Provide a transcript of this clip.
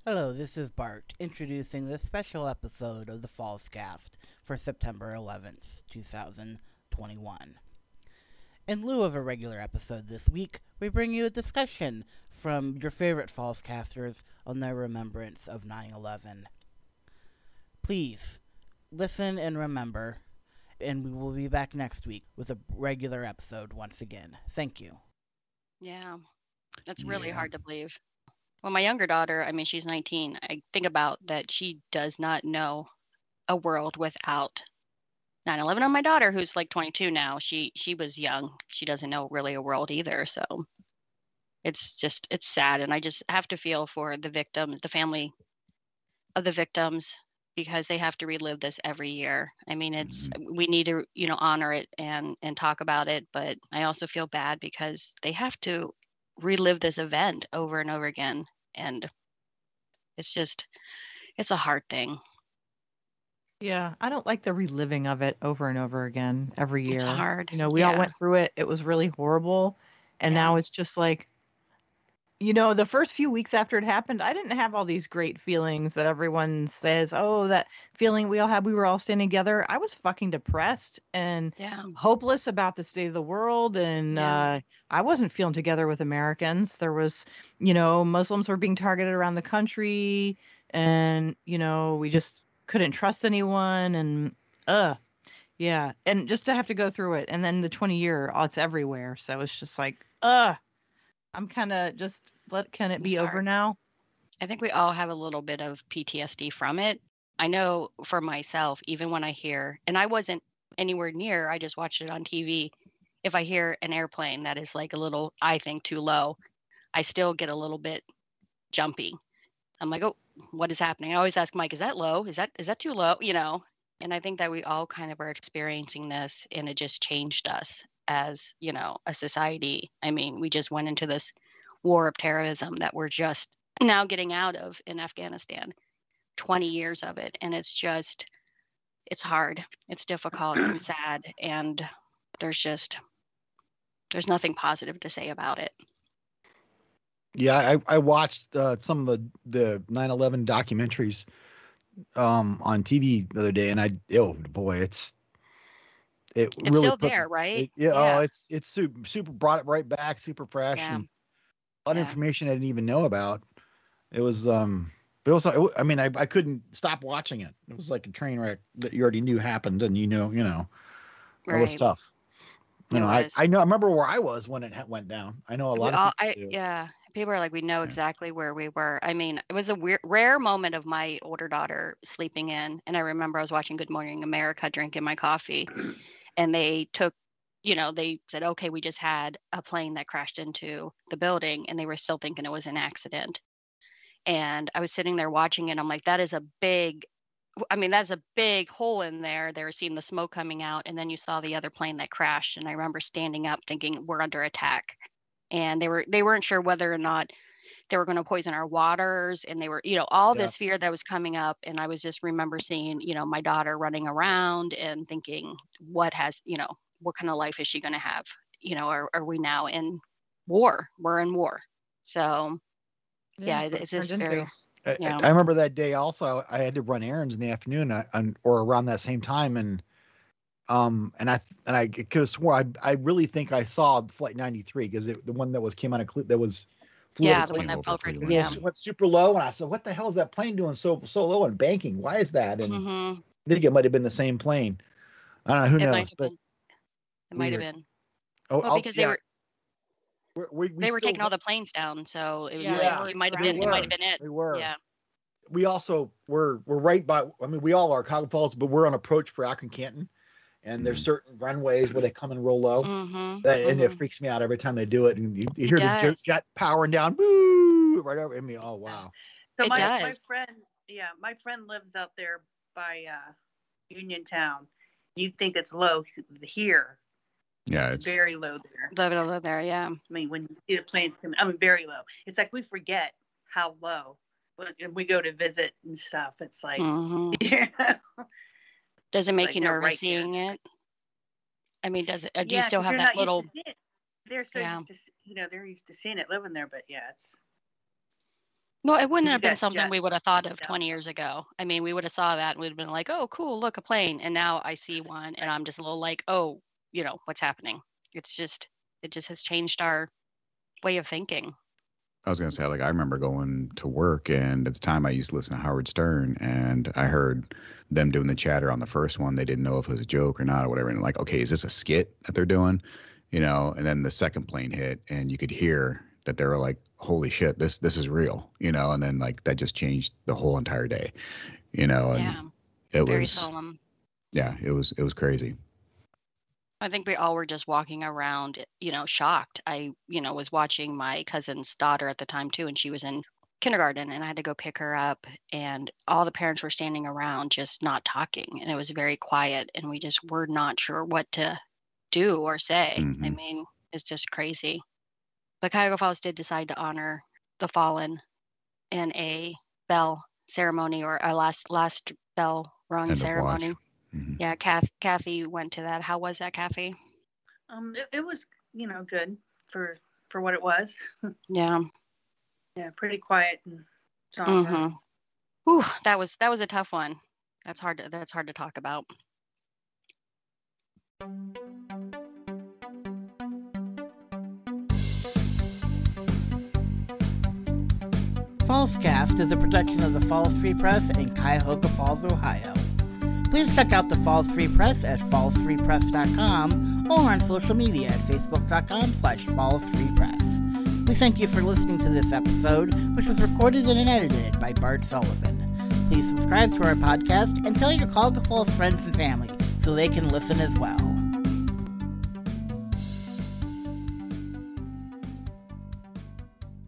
Hello, this is Bart, introducing this special episode of the Falls Cast for September 11th, 2021. In lieu of a regular episode this week, we bring you a discussion from your favorite Falls casters on their remembrance of 9/11. Please, listen and remember, and we will be back next week with a regular episode once again. Thank you. Yeah, that's really Yeah. hard to believe. Well, my younger daughter, I mean, she's 19. I think about that she does not know a world without 9/11. And my daughter, who's like 22 now, she was young. She doesn't know really a world either. So it's sad. And I just have to feel for the victims, the family of the victims, because they have to relive this every year. I mean, we need to, honor it and talk about it. But I also feel bad because they have to relive this event over and over again. And it's a hard thing. Yeah, I don't like the reliving of it over and over again every It's year. hard. We all Yeah. went through it. It was really horrible. And Yeah. now it's just like, the first few weeks after it happened, I didn't have all these great feelings that everyone says, oh, that feeling we all had, we were all standing together. I was fucking depressed and Yeah. hopeless about the state of the world. And Yeah. I wasn't feeling together with Americans. There was, Muslims were being targeted around the country. And, we just couldn't trust anyone. And, yeah. And just to have to go through it. And then the 20-year, it's everywhere. So it's just like, I'm kind of just, can it be It's over hard. now? I think we all have a little bit of PTSD from it. I know for myself, even when I hear, and I wasn't anywhere near, I just watched it on TV. If I hear an airplane that is like a little, I think, too low, I still get a little bit jumpy. I'm like, oh, what is happening? I always ask Mike, is that low? Is that too low? And I think that we all kind of are experiencing this, and it just changed us as, a society. I mean, we just went into this war of terrorism that we're just now getting out of in Afghanistan, 20 years of it. And it's hard. It's difficult and sad. And there's nothing positive to say about it. Yeah, I watched some of the 9/11 documentaries on TV the other day, and oh boy, It's really still there, right? it's super brought it right back, super fresh, Yeah. and a lot of Yeah. information I didn't even know about. It was but also I mean I couldn't stop watching it. It was like a train wreck that you already knew happened, and it was Right. tough. It was. I remember where I was when it went down. I know a lot of people do. Yeah. People are like, we know Yeah. exactly where we were. I mean, it was a rare moment of my older daughter sleeping in. And I remember I was watching Good Morning America, drinking my coffee, and they took, they said, okay, we just had a plane that crashed into the building, and they were still thinking it was an accident. And I was sitting there watching it. I'm like, that's a big hole in there. They were seeing the smoke coming out, and then you saw the other plane that crashed. And I remember standing up thinking, we're under attack. And they weren't sure whether or not they were going to poison our waters. And they were, all Yeah. this fear that was coming up. And I was just remember seeing, my daughter running around and thinking, what kind of life is she going to have? Are we now in war? We're in war. So yeah, it's just very, I remember that day also. I had to run errands in the afternoon or around that same time, and I could have swore I really think I saw Flight 93 because the one that came out of that was flew yeah, over the one Cleveland. that fell for, It yeah. went super low, and I said, "What the hell is that plane doing so low and banking? Why is that?" And Mm-hmm. I think it might have been the same plane. I don't know. Who knows? But it might have been. Oh, Well, because they were still taking all the planes down, so it was Yeah, like it might have been it. They were. Yeah. We also we're right by. I mean, we all are Cuyahoga Falls, but we're on approach for Akron Canton, and there's certain runways where they come and roll low, Mm-hmm. and it freaks me out every time they do it. And you hear the does. jet powering down, boo, right over me. Oh wow! So It my does. my friend lives out there by Uniontown. You'd think it's low here. Yeah, It's very low there. Low there, yeah. I mean, when you see the planes coming, very low. It's like we forget how low. When we go to visit and stuff, it's like, Mhm. Does it make like you they're nervous right seeing there. it? I mean, does it? Do you Yeah, still 'cause have they're that not used little? to seeing it. They're so Yeah. used to, they're used to seeing it living there. But yeah, it's Well, it wouldn't You have been got something we jets would have thought of down 20 there. years ago. I mean, we would have saw that and we'd have been like, oh, cool, look, a plane. And now I see one and I'm just a little like, oh, what's happening? It just has changed our way of thinking. I was going to say, like, I remember going to work, and at the time I used to listen to Howard Stern, and I heard them doing the chatter on the first one. They didn't know if it was a joke or not or whatever. And like, okay, is this a skit that they're doing? And then the second plane hit, and you could hear that they were like, holy shit, this is real, and then like that just changed the whole entire day, and Yeah, it very was, solemn. yeah, it was crazy. I think we all were just walking around, shocked. I, was watching my cousin's daughter at the time too, and she was in kindergarten, and I had to go pick her up, and all the parents were standing around just not talking, and it was very quiet, and we just were not sure what to do or say. I Mhm. mean, it's just crazy. But Cuyahoga Falls did decide to honor the fallen in a bell ceremony, or a last bell rung End of ceremony. watch. Mhm. Yeah, Kathy went to that. How was that, Kathy? It was, good for what it was. Yeah. Yeah, pretty quiet and somber. Mm-hmm. Whew, that was a tough one. That's hard to talk about. Fallscast is a production of the Falls Free Press in Cuyahoga Falls, Ohio. Please check out the Falls Free Press at fallsfreepress.com or on social media at facebook.com/fallsfreepress. We thank you for listening to this episode, which was recorded and edited by Bart Sullivan. Please subscribe to our podcast and tell your Cuyahoga Falls friends and family so they can listen as well.